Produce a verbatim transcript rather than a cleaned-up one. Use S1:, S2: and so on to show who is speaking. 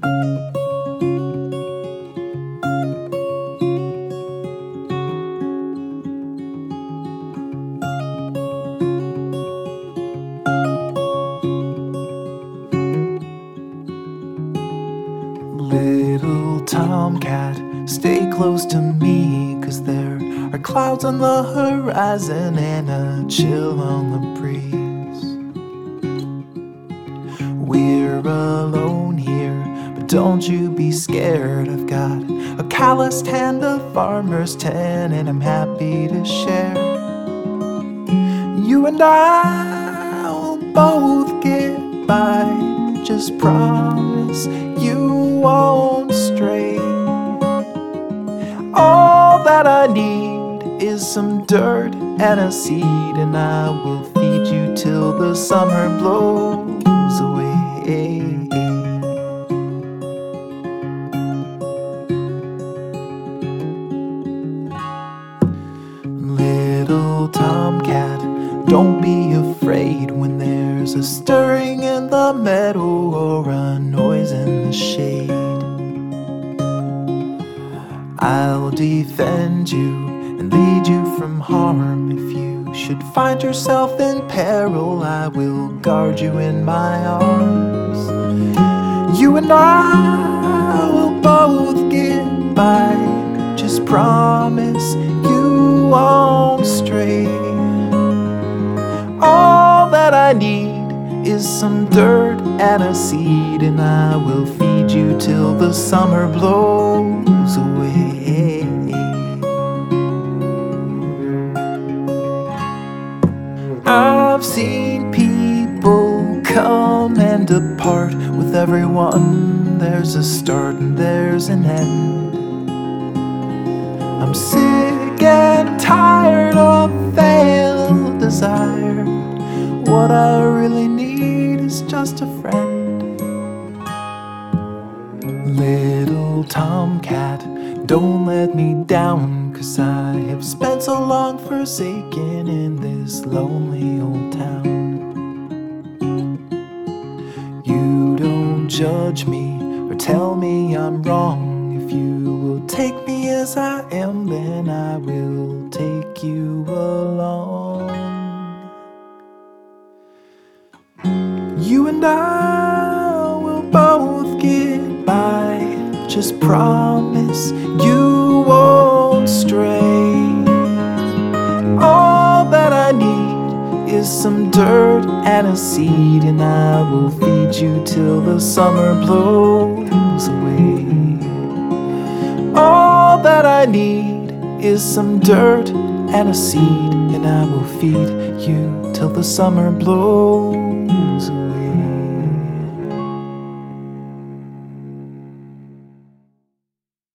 S1: Little tomcat, stay close to me, 'cause there are clouds on the horizon and a chill on the breeze. We're alone here, but don't you be scared. I've got a calloused hand, a farmer's tan, and I'm happy to share. You and I will both get by. Just promise you won't stray. All that I need is some dirt and a seed, and I will feed you till the summer blows away. Little tomcat, don't be afraid when there's a stirring in the meadow or a noise in the shade. I'll defend you and lead you from harm. If you should find yourself in peril, I will guard you in my arms. You and I will both get by. Just promise you won't stray. All that I need is some dirt and a seed, and I will feed you till the summer blows away. I've seen people come and depart. With everyone there's a start and there's an end. I'm sick and tired of failed desire. What I really need is just a friend. Little tomcat, don't let me down, 'cause I have spent so long forsaken in this lonely old town. You don't judge me or tell me I'm wrong. If you will take me as I am, then I will take you along. You and I will both get by. Just promise you won't stray. All that I need is some dirt and a seed, and I will feed you till the summer blows away. All that I need is some dirt and a seed, and I will feed you till the summer blows